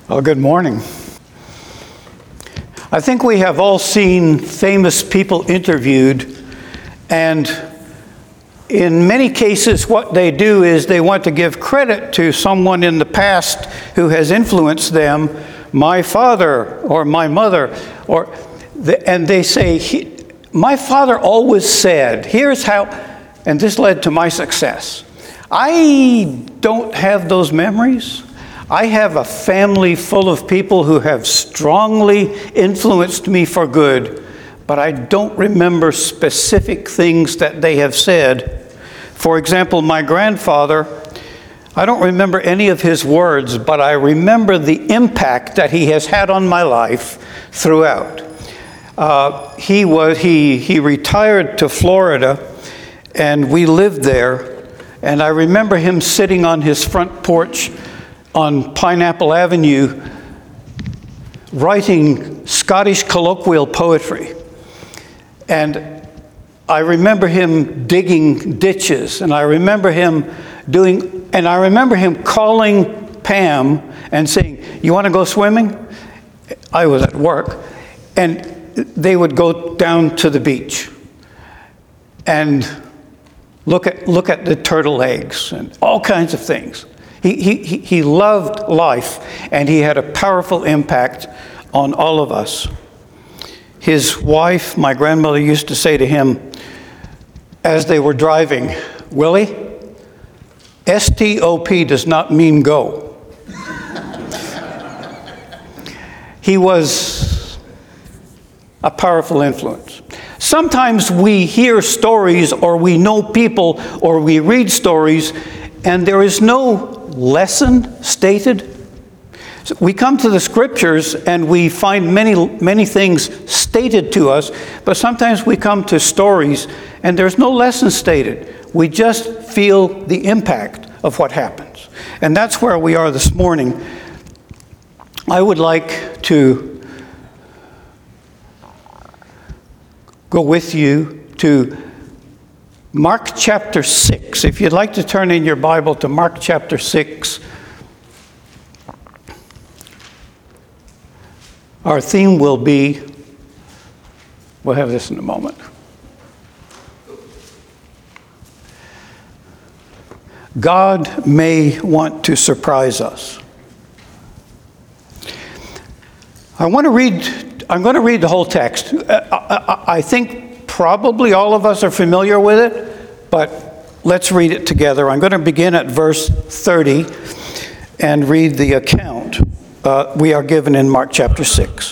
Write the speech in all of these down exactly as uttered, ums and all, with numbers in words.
Well, good morning. I think we have all seen famous people interviewed, and in many cases what they do is they want to give credit to someone in the past who has influenced them, my father or my mother, or the, and they say, he, my father always said, here's how, and this led to my success. I don't have those memories. I have a family full of people who have strongly influenced me for good, but I don't remember specific things that they have said. For example, my grandfather, I don't remember any of his words, but I remember the impact that he has had on my life throughout. Uh, he was he he retired to Florida, and we lived there, and I remember him sitting on his front porch on Pineapple Avenue, writing Scottish colloquial poetry. And I remember him digging ditches, and I remember him doing, and I remember him calling Pam and saying, "You want to go swimming?" I was at work, and they would go down to the beach and look at look at the turtle eggs and all kinds of things. He, he, he loved life, and he had a powerful impact on all of us. His wife, my grandmother, used to say to him as they were driving, "Willie, S T O P does not mean go." He was a powerful influence. Sometimes we hear stories, or we know people, or we read stories, and there is no lesson stated. So we come to the scriptures and we find many, many things stated to us, but sometimes we come to stories and there's no lesson stated. We just feel the impact of what happens. And that's where we are this morning. I would like to go with you to Mark chapter six. If you'd like to turn in your Bible to Mark chapter six. Our theme will be, we'll have this in a moment. God may want to surprise us. I want to read, I'm going to read the whole text. I, I, I think probably all of us are familiar with it, but let's read it together. I'm going to begin at verse thirty and read the account uh, we are given in Mark chapter six.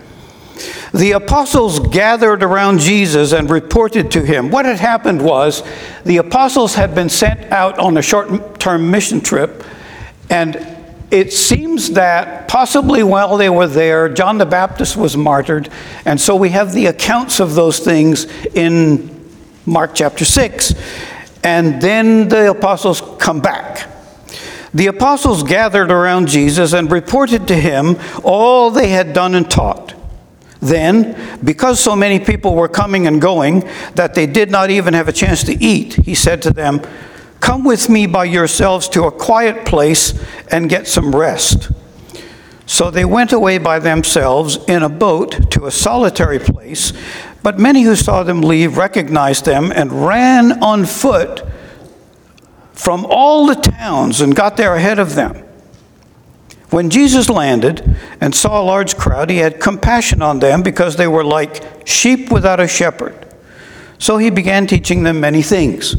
The apostles gathered around Jesus and reported to him. What had happened was the apostles had been sent out on a short-term mission trip, and it seems that possibly while they were there, John the Baptist was martyred, and so we have the accounts of those things in Mark chapter six. And then the apostles come back. The apostles gathered around Jesus and reported to him all they had done and taught. Then, because so many people were coming and going that they did not even have a chance to eat, he said to them, "Come with me by yourselves to a quiet place and get some rest." So they went away by themselves in a boat to a solitary place, but many who saw them leave recognized them and ran on foot from all the towns and got there ahead of them. When Jesus landed and saw a large crowd, he had compassion on them because they were like sheep without a shepherd. So he began teaching them many things.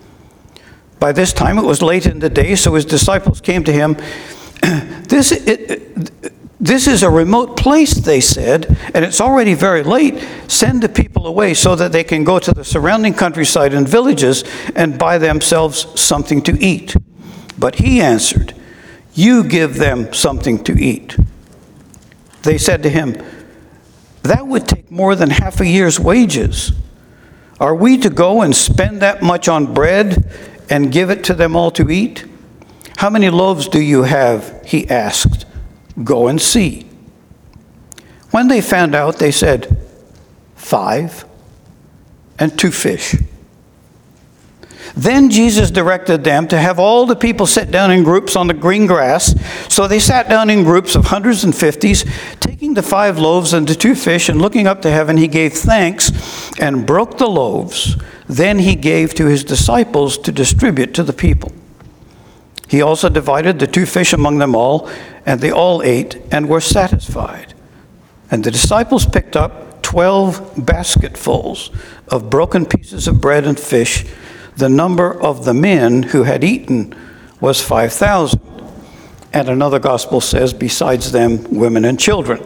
By this time it was late in the day, so his disciples came to him. This, it, this is a remote place, they said, and it's already very late. Send the people away so that they can go to the surrounding countryside and villages and buy themselves something to eat. But he answered, "You give them something to eat." They said to him, "That would take more than half a year's wages. Are we to go and spend that much on bread and give it to them all to eat? How many loaves do you have?" he asked. "Go and see." When they found out, they said, "Five and two fish." Then Jesus directed them to have all the people sit down in groups on the green grass. So they sat down in groups of hundreds and fifties, taking the five loaves and the two fish, and looking up to heaven, he gave thanks and broke the loaves. Then he gave to his disciples to distribute to the people. He also divided the two fish among them all, and they all ate and were satisfied. And the disciples picked up twelve basketfuls of broken pieces of bread and fish. The number of the men who had eaten was five thousand. And another gospel says, besides them, women and children.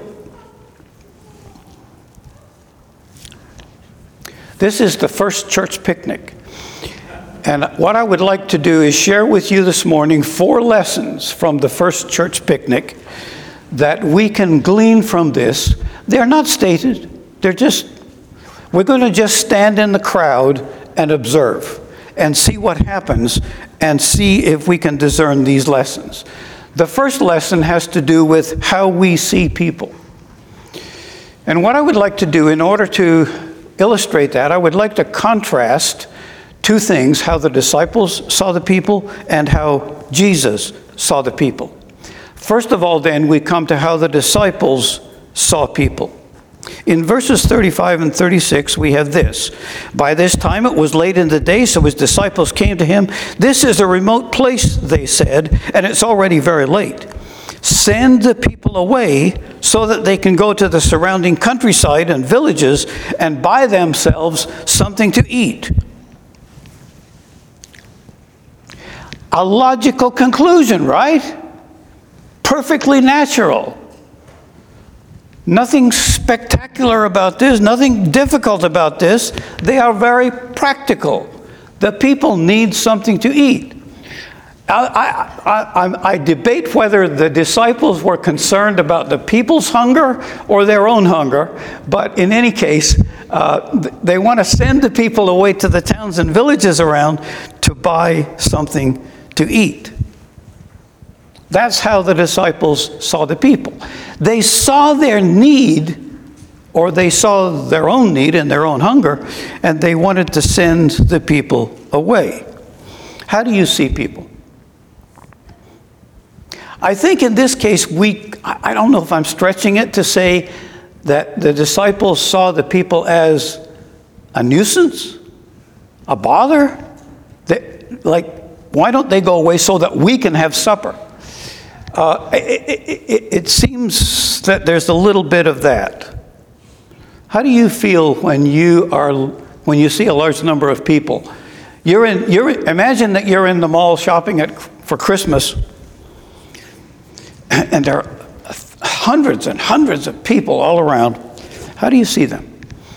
This is the first church picnic. And what I would like to do is share with you this morning four lessons from the first church picnic that we can glean from this. They're not stated. They're just, we're going to just stand in the crowd and observe and see what happens and see if we can discern these lessons. The first lesson has to do with how we see people. And what I would like to do in order to illustrate that, I would like to contrast two things: how the disciples saw the people and how Jesus saw the people. First of all, then, we come to how the disciples saw people. In verses thirty-five and thirty-six, we have this. By this time it was late in the day, so his disciples came to him. This is a remote place, they said, and it's already very late. Send the people away so that they can go to the surrounding countryside and villages and buy themselves something to eat. A logical conclusion, right? Perfectly natural. Nothing spectacular about this, nothing difficult about this. They are very practical. The people need something to eat. I, I, I, I debate whether the disciples were concerned about the people's hunger or their own hunger, but in any case, uh, they want to send the people away to the towns and villages around to buy something to eat. That's how the disciples saw the people. They saw their need, or they saw their own need and their own hunger, and they wanted to send the people away. How do you see people? I think in this case, we, I don't know if I'm stretching it to say that the disciples saw the people as a nuisance, a bother. They, like, why don't they go away so that we can have supper? Uh, it, it, it seems that there's a little bit of that. How do you feel when you are when you see a large number of people? You're in. You're imagine that you're in the mall shopping at for Christmas, and there are hundreds and hundreds of people all around. How do you see them?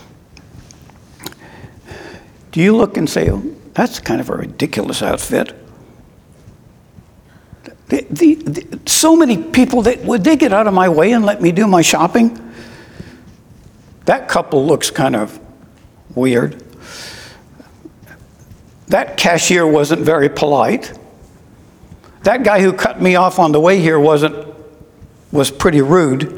Do you look and say, "Oh, that's kind of a ridiculous outfit"? The, the, the, so many people, they, would they get out of my way and let me do my shopping? That couple looks kind of weird. That cashier wasn't very polite. That guy who cut me off on the way here wasn't, was pretty rude. You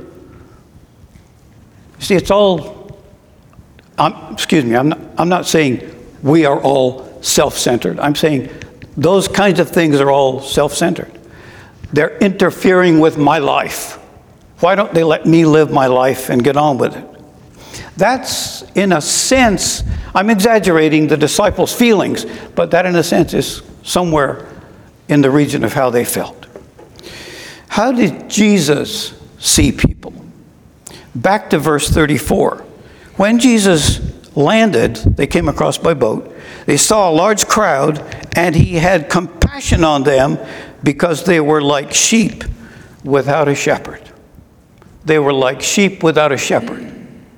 see, it's all, I'm, excuse me, I'm not, I'm not saying we are all self-centered. I'm saying those kinds of things are all self-centered. They're interfering with my life. Why don't they let me live my life and get on with it? That's, in a sense, I'm exaggerating the disciples' feelings, but that, in a sense, is somewhere in the region of how they felt. How did Jesus see people? Back to verse thirty-four. When Jesus landed, they came across by boat. They saw a large crowd, and he had compassion on them because they were like sheep without a shepherd. They were like sheep without a shepherd.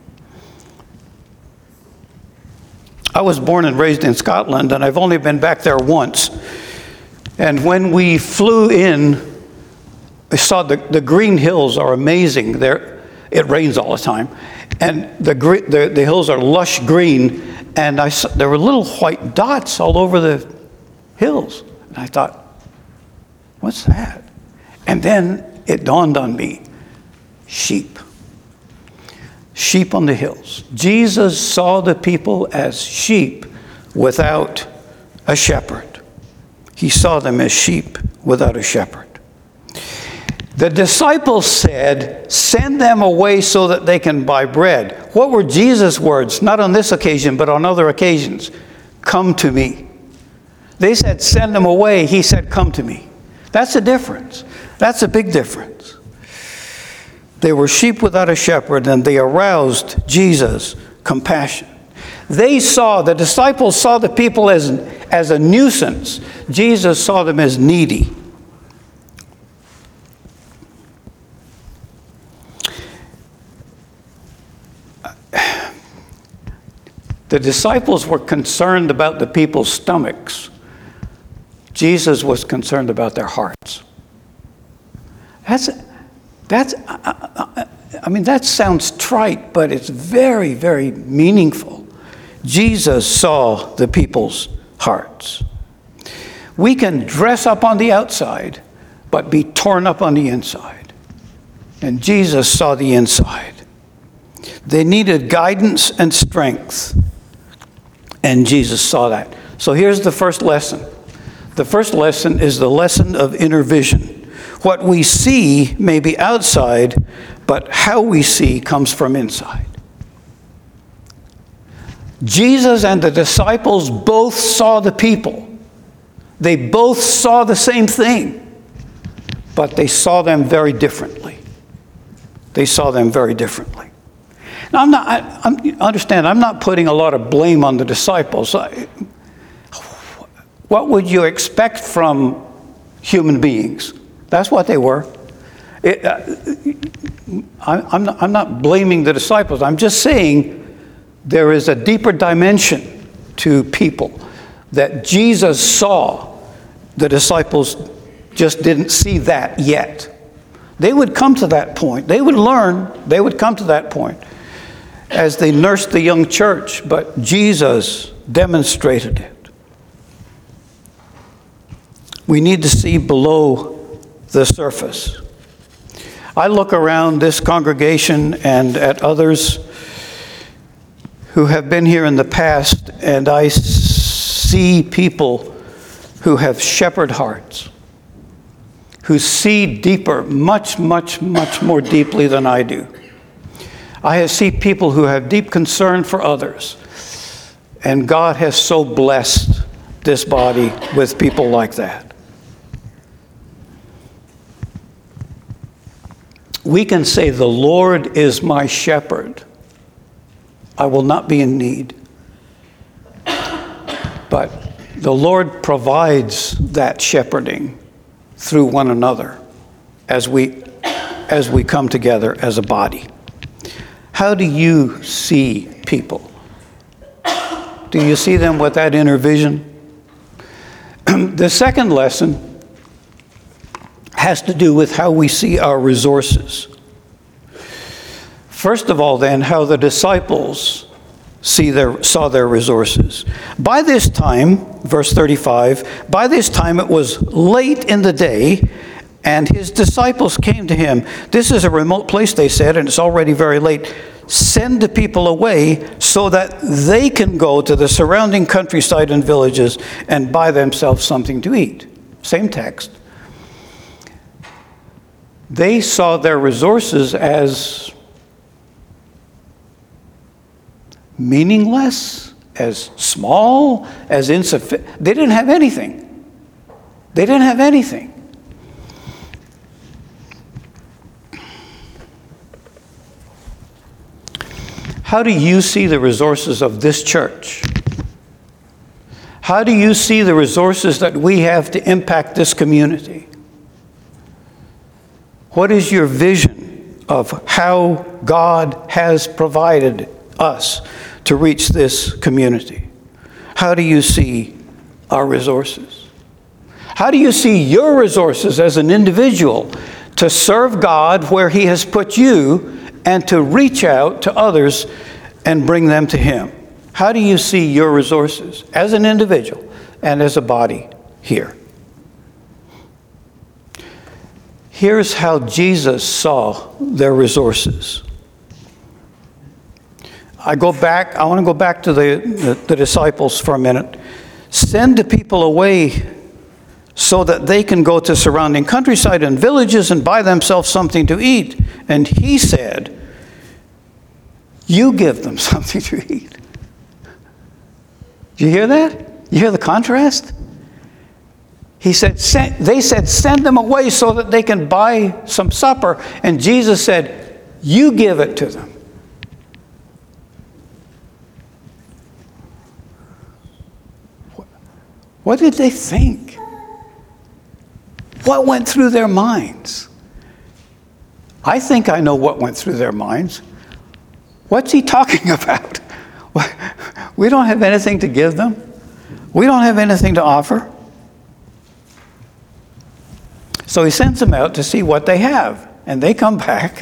I was born and raised in Scotland, and I've only been back there once. And when we flew in, I saw the, the green hills are amazing. They're, it rains all the time. And the, the, the hills are lush green, and I saw, there were little white dots all over the hills. And I thought, what's that? And then it dawned on me, sheep. Sheep on the hills. Jesus saw the people as sheep without a shepherd. He saw them as sheep without a shepherd. The disciples said, send them away so that they can buy bread. What were Jesus' words? Not on this occasion, but on other occasions. Come to me. They said, send them away. He said, come to me. That's a difference. That's a big difference. They were sheep without a shepherd, and they aroused Jesus' compassion. They saw, the disciples saw the people as, as a nuisance. Jesus saw them as needy. The disciples were concerned about the people's stomachs. Jesus was concerned about their hearts. That's, that's, I, I, I mean, that sounds trite, but it's very, very meaningful. Jesus saw the people's hearts. We can dress up on the outside, but be torn up on the inside. And Jesus saw the inside. They needed guidance and strength. And Jesus saw that. So here's the first lesson. The first lesson is the lesson of inner vision. What we see may be outside, but how we see comes from inside. Jesus and the disciples both saw the people. They both saw the same thing, but they saw them very differently. They saw them very differently. Now, I'm not, I, I'm, understand, I'm not putting a lot of blame on the disciples. I, what would you expect from human beings? That's what they were. It, uh, I, I'm, not, I'm not blaming the disciples. I'm just saying there is a deeper dimension to people that Jesus saw. The disciples just didn't see that yet. They would come to that point. They would learn. They would come to that point as they nursed the young church, but Jesus demonstrated it. We need to see below the surface. I look around this congregation and at others who have been here in the past, and I see people who have shepherd hearts, who see deeper, much, much, much more deeply than I do. I see people who have deep concern for others, and God has so blessed this body with people like that. We can say, the Lord is my shepherd. I will not be in need. But the Lord provides that shepherding through one another as we, as we come together as a body. How do you see people? Do you see them with that inner vision? The second lesson has to do with how we see our resources. First of all, then, how the disciples see their, saw their resources. By this time, verse thirty-five, by this time it was late in the day, and his disciples came to him. This is a remote place, they said, and it's already very late. Send the people away so that they can go to the surrounding countryside and villages and buy themselves something to eat. Same text. They saw their resources as meaningless, as small, as insufficient. They didn't have anything. They didn't have anything. How do you see the resources of this church? How do you see the resources that we have to impact this community? What is your vision of how God has provided us to reach this community? How do you see our resources? How do you see your resources as an individual to serve God where He has put you and to reach out to others and bring them to Him? How do you see your resources as an individual and as a body here? Here's how Jesus saw their resources. I go back, I want to go back to the, the, the disciples for a minute. Send the people away so that they can go to surrounding countryside and villages and buy themselves something to eat. And he said, you give them something to eat. Do you hear that? You hear the contrast? He said, send, they said, send them away so that they can buy some supper. And Jesus said, you give it to them. What did they think? What went through their minds? I think I know what went through their minds. What's he talking about? We don't have anything to give them. We don't have anything to offer. So he sends them out to see what they have. And they come back.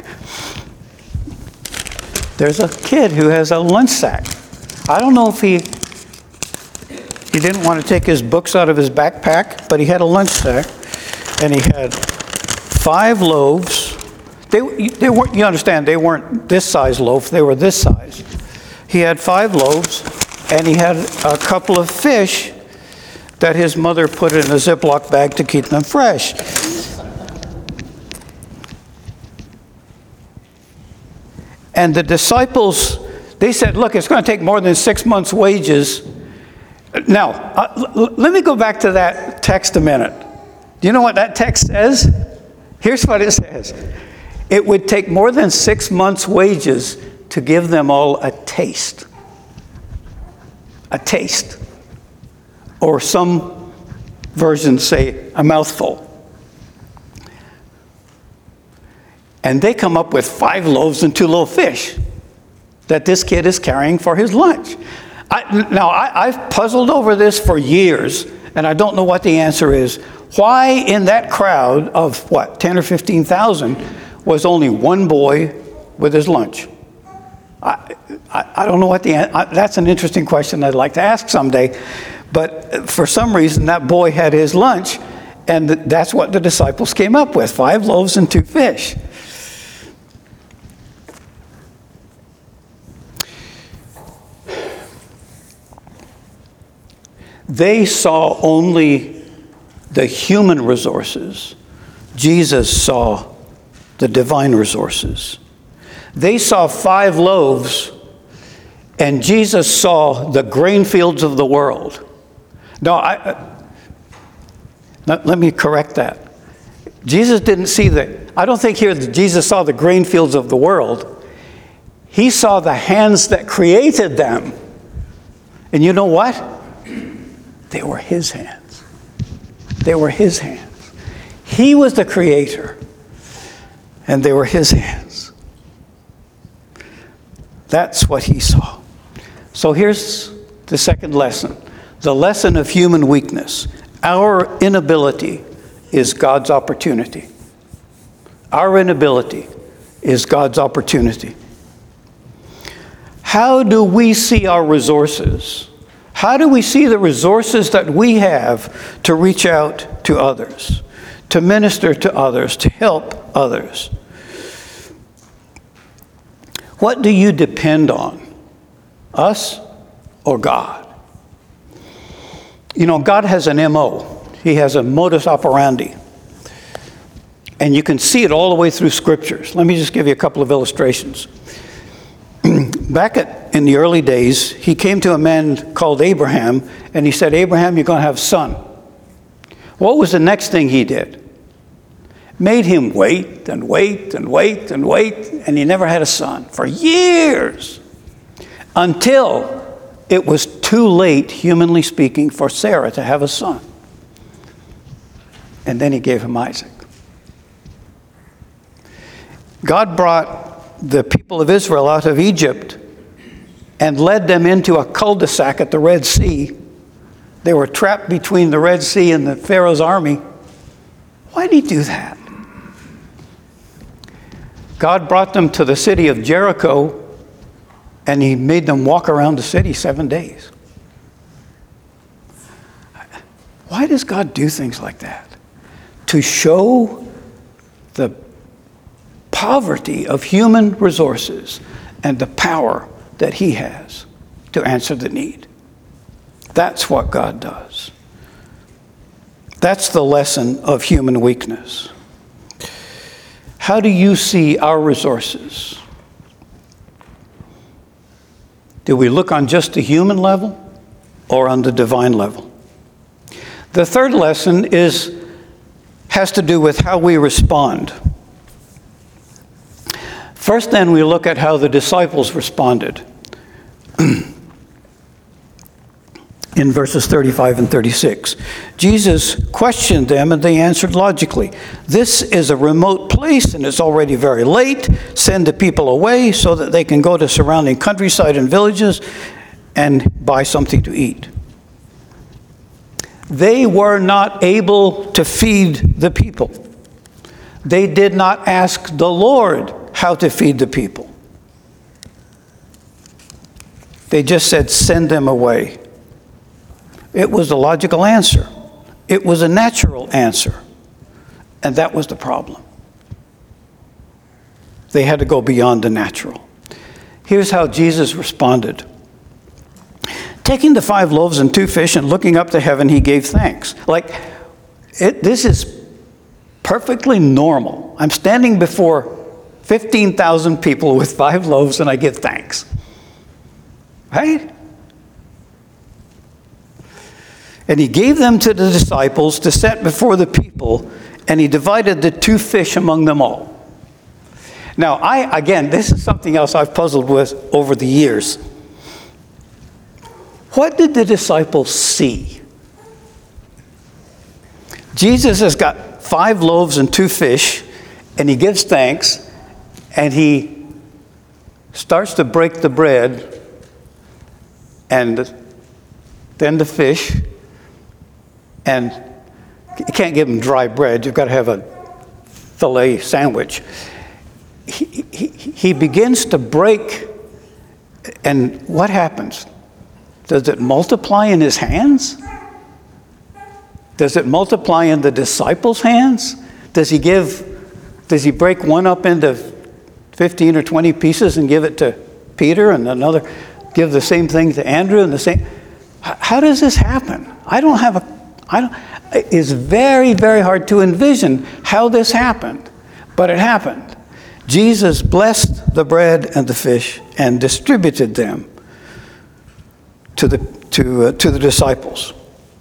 There's a kid who has a lunch sack. I don't know if he, he didn't want to take his books out of his backpack, but he had a lunch sack. And he had five loaves. They, they weren't, you understand, they weren't this size loaf, they were this size. He had five loaves, and he had a couple of fish that his mother put in a Ziploc bag to keep them fresh. And the disciples, they said, look, it's going to take more than six months' wages. Now, uh, l- let me go back to that text a minute. Do you know what that text says? Here's what it says. It would take more than six months' wages to give them all a taste. A taste. Or some versions say a mouthful. And they come up with five loaves and two little fish that this kid is carrying for his lunch. I, now, I, I've puzzled over this for years, and I don't know what the answer is. Why in that crowd of, what, ten or fifteen thousand, was only one boy with his lunch? I, I, I don't know what the answer, that's an interesting question I'd like to ask someday. But for some reason, that boy had his lunch, and that's what the disciples came up with, five loaves and two fish. They saw only the human resources. Jesus saw the divine resources. They saw five loaves, and Jesus saw the grain fields of the world. No, I, uh, let, let me correct that. Jesus didn't see the, I don't think here that Jesus saw the grain fields of the world. He saw the hands that created them. And you know what? They were his hands. They were his hands. He was the creator, and they were his hands. That's what he saw. So here's the second lesson. The lesson of human weakness. Our inability is God's opportunity. Our inability is God's opportunity. How do we see our resources? How do we see the resources that we have to reach out to others, to minister to others, to help others? What do you depend on? Us or God? You know, God has an M O. He has a modus operandi. And you can see it all the way through scriptures. Let me just give you a couple of illustrations. Back at, in the early days, he came to a man called Abraham, and he said, Abraham, you're going to have a son. What was the next thing he did? Made him wait and wait and wait and wait, and he never had a son for years, until it was too late, humanly speaking, for Sarah to have a son. And then he gave him Isaac. God brought the people of Israel out of Egypt and led them into a cul-de-sac at the Red Sea. They were trapped between the Red Sea and the Pharaoh's army. Why did he do that? God brought them to the city of Jericho, and he made them walk around the city seven days. Why does God do things like that? To show the poverty of human resources and the power that he has to answer the need. That's what God does. That's the lesson of human weakness. How do you see our resources? Do we look on just the human level or on the divine level? The third lesson is, has to do with how we respond. First, then, we look at how the disciples responded. In verses thirty-five and thirty-six, Jesus questioned them and they answered logically. This is a remote place and it's already very late. Send the people away so that they can go to surrounding countryside and villages and buy something to eat. They were not able to feed the people. They did not ask the Lord how to feed the people. They just said, send them away. It was a logical answer. It was a natural answer. And that was the problem. They had to go beyond the natural. Here's how Jesus responded. Taking the five loaves and two fish and looking up to heaven, he gave thanks. Like, it, this is perfectly normal. I'm standing before fifteen thousand people with five loaves and I give thanks. Right? And he gave them to the disciples to set before the people, and he divided the two fish among them all. Now, I, again, this is something else I've puzzled with over the years. What did the disciples see? Jesus has got five loaves and two fish, and he gives thanks, and he starts to break the bread, and then the fish. And you can't give them dry bread. You've got to have a filet sandwich. He, he, he begins to break, and what happens? Does it multiply in his hands? Does it multiply in the disciples' hands? Does he give, does he break one up into fifteen or twenty pieces and give it to Peter, and another, give the same thing to Andrew, and the same? How does this happen? I don't have a I don't, it's very, very hard to envision how this happened, but it happened. Jesus blessed the bread and the fish and distributed them to the, to, uh, to the disciples.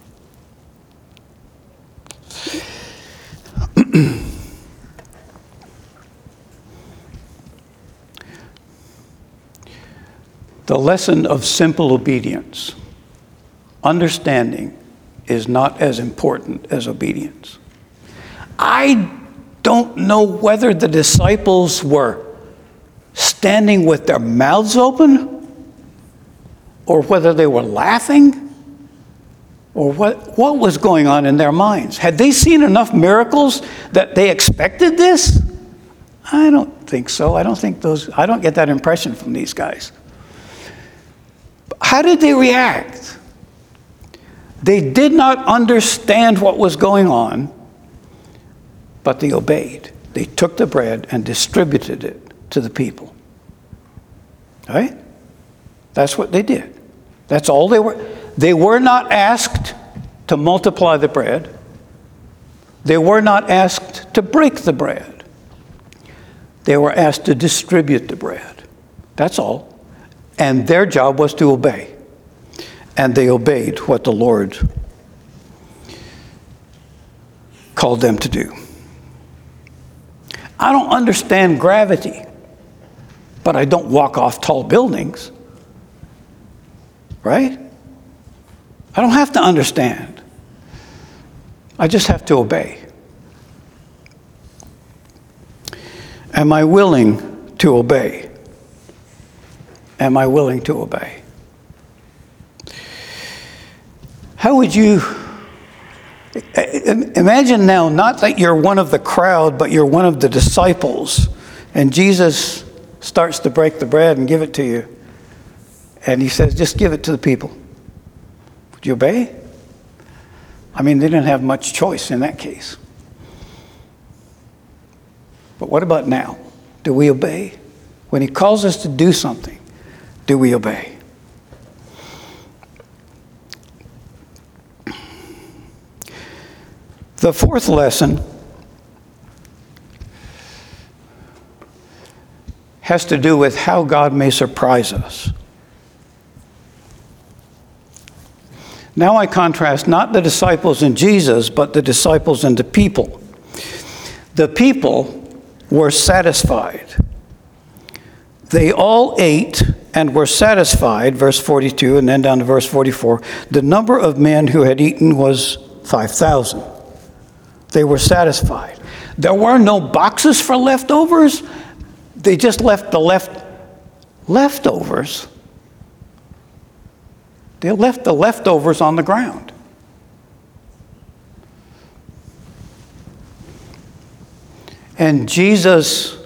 The lesson of simple obedience, understanding, is not as important as obedience. I don't know whether the disciples were standing with their mouths open or whether they were laughing or what, what was going on in their minds. Had they seen enough miracles that they expected this? I don't think so. I don't think those, I don't get that impression from these guys. How did they react? They did not understand what was going on, but they obeyed. They took the bread and distributed it to the people. Right? That's what they did. That's all they were. They were not asked to multiply the bread. They were not asked to break the bread. They were asked to distribute the bread. That's all. And their job was to obey. And they obeyed what the Lord called them to do. I don't understand gravity, but I don't walk off tall buildings. Right? I don't have to understand. I just have to obey. Am I willing to obey? Am I willing to obey? How would you, imagine now, not that you're one of the crowd, but you're one of the disciples, and Jesus starts to break the bread and give it to you, and he says, just give it to the people. Would you obey? I mean, they didn't have much choice in that case. But what about now? Do we obey? When he calls us to do something, do we obey? The fourth lesson has to do with how God may surprise us. Now I contrast not the disciples and Jesus, but the disciples and the people. The people were satisfied. They all ate and were satisfied, verse forty-two, and then down to verse forty-four. The number of men who had eaten was five thousand. They were satisfied. There were no boxes for leftovers. They just left the left leftovers. They left the leftovers on the ground. And Jesus,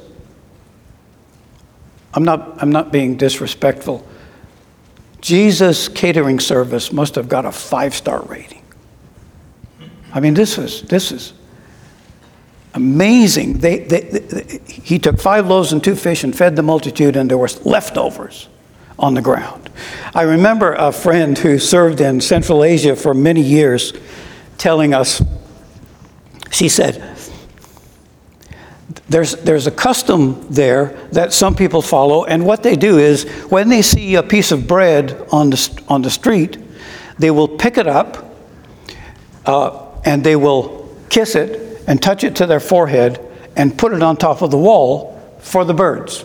I'm not, I'm not being disrespectful. Jesus' catering service must have got a five-star rating. I mean, this is this is amazing. They, they, they, he took five loaves and two fish and fed the multitude, and there were leftovers on the ground. I remember a friend who served in Central Asia for many years telling us, she said, there's, there's a custom there that some people follow, and what they do is when they see a piece of bread on the, on the street, they will pick it up uh, and they will kiss it and touch it to their forehead and put it on top of the wall for the birds.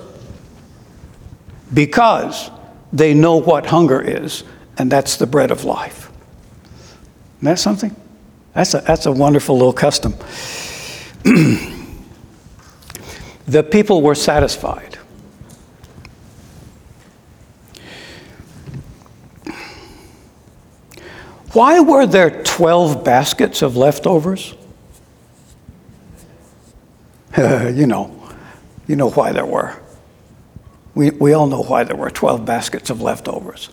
Because they know what hunger is, and that's the bread of life. Isn't that something? That's a, that's a wonderful little custom. The people were satisfied. Why were there twelve baskets of leftovers? you know, you know why there were. We, we all know why there were twelve baskets of leftovers.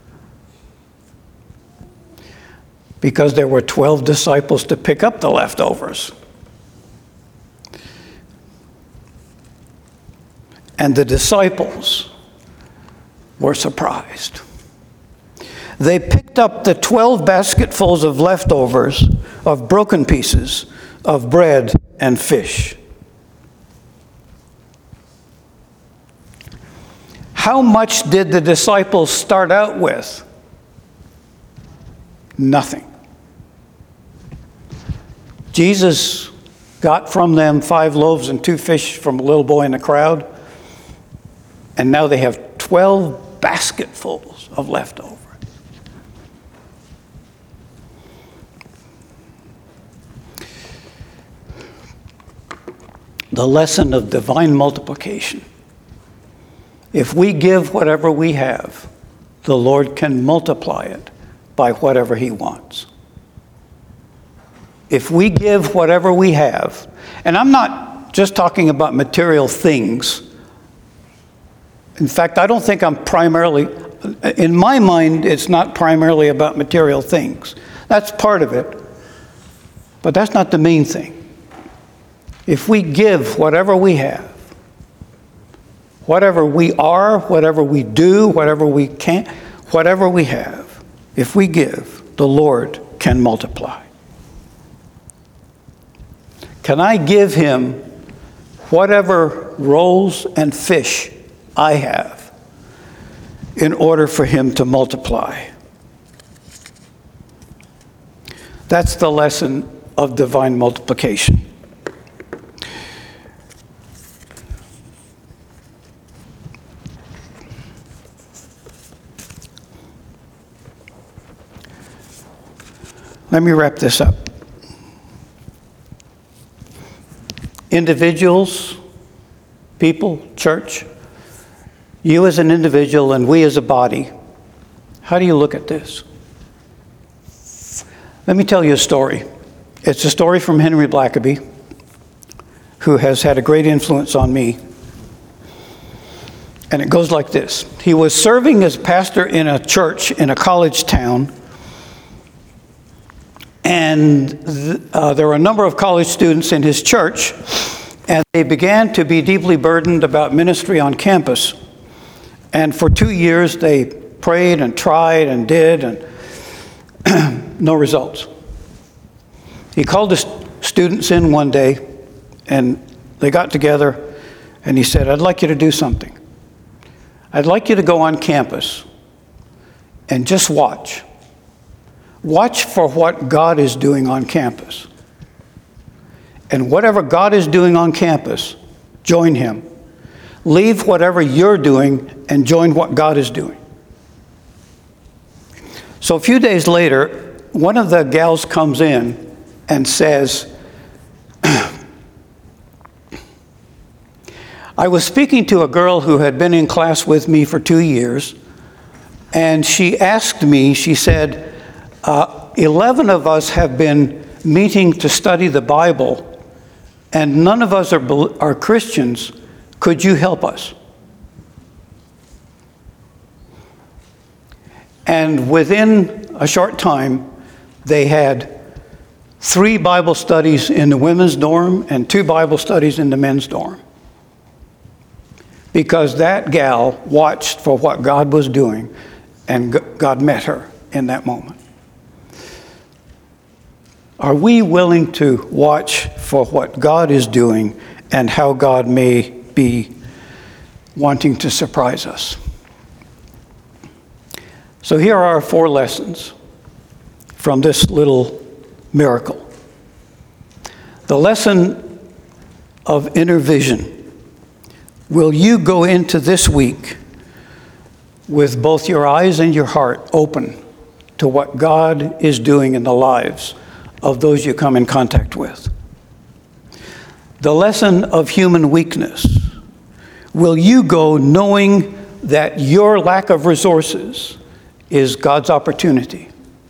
Because there were twelve disciples to pick up the leftovers. And the disciples were surprised. They picked up the twelve basketfuls of leftovers, of broken pieces, of bread and fish. How much did the disciples start out with? Nothing. Jesus got from them five loaves and two fish from a little boy in the crowd, and now they have twelve basketfuls of leftovers. The lesson of divine multiplication. If we give whatever we have, the Lord can multiply it by whatever He wants. If we give whatever we have, and I'm not just talking about material things. In fact, I don't think I'm primarily, in my mind, it's not primarily about material things. That's part of it, but that's not the main thing. If we give whatever we have, whatever we are, whatever we do, whatever we can, whatever we have, if we give, the Lord can multiply. Can I give Him whatever rolls and fish I have in order for Him to multiply? That's the lesson of divine multiplication. Let me wrap this up. Individuals, people, church, you as an individual and we as a body, how do you look at this? Let me tell you a story. It's a story from Henry Blackaby, who has had a great influence on me. And it goes like this. He was serving as pastor in a church in a college town. And th- uh, there were a number of college students in his church, and they began to be deeply burdened about ministry on campus. And for two years, they prayed and tried and did, and no results. He called his, students in one day, and they got together, and he said, I'd like you to do something. I'd like you to go on campus and just watch. Watch for what God is doing on campus. And whatever God is doing on campus, join him. Leave whatever you're doing and join what God is doing. So a few days later, one of the gals comes in and says, I was speaking to a girl who had been in class with me for two years, and she asked me, she said, uh, eleven of us have been meeting to study the Bible, and none of us are, are Christians. Could you help us? And within a short time, they had three Bible studies in the women's dorm and two Bible studies in the men's dorm. Because that gal watched for what God was doing, and God met her in that moment. Are we willing to watch for what God is doing and how God may be wanting to surprise us? So here are our four lessons from this little miracle. The lesson of inner vision. Will you go into this week with both your eyes and your heart open to what God is doing in the lives of those you come in contact with? The lesson of human weakness. Will you go knowing that your lack of resources is God's opportunity?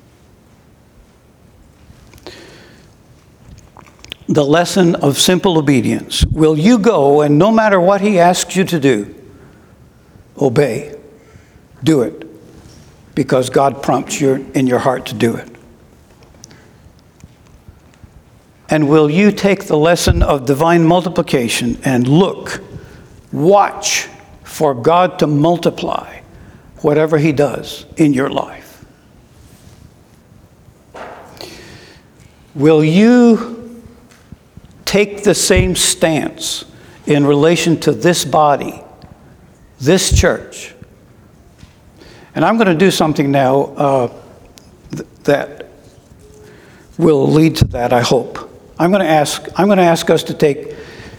The lesson of simple obedience. Will you go, and no matter what he asks you to do, obey? Do it, because God prompts you in your heart to do it. And will you take the lesson of divine multiplication and look, watch for God to multiply whatever he does in your life? Will you take the same stance in relation to this body, this church? And I'm going to do something now uh, th- that will lead to that, I hope. I'm going to ask, I'm going to ask us to take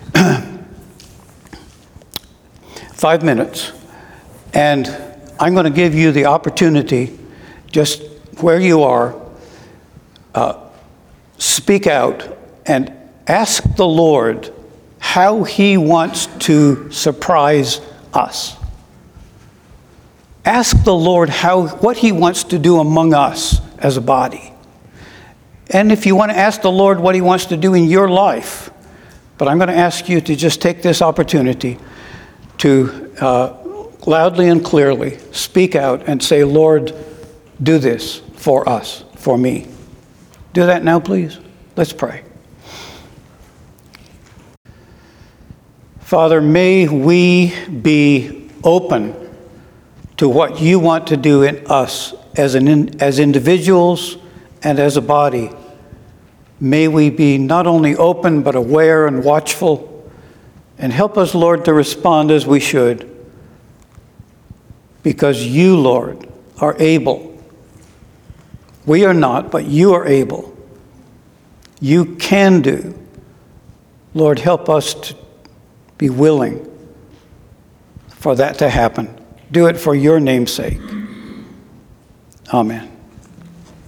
five minutes, and I'm going to give you the opportunity, just where you are, uh, speak out and ask the Lord how he wants to surprise us. Ask the Lord how, what he wants to do among us as a body. And if you want to ask the Lord what he wants to do in your life, but I'm going to ask you to just take this opportunity to uh, loudly and clearly speak out and say, Lord, do this for us, for me. Do that now, please. Let's pray. Father, may we be open to what you want to do in us as an in, as individuals and as a body. May we be not only open but aware and watchful, and help us, Lord, to respond as we should, because you, Lord, are able. We are not, but you are able. You can do. Lord, help us to be willing for that to happen. Do it for your name's sake. Amen.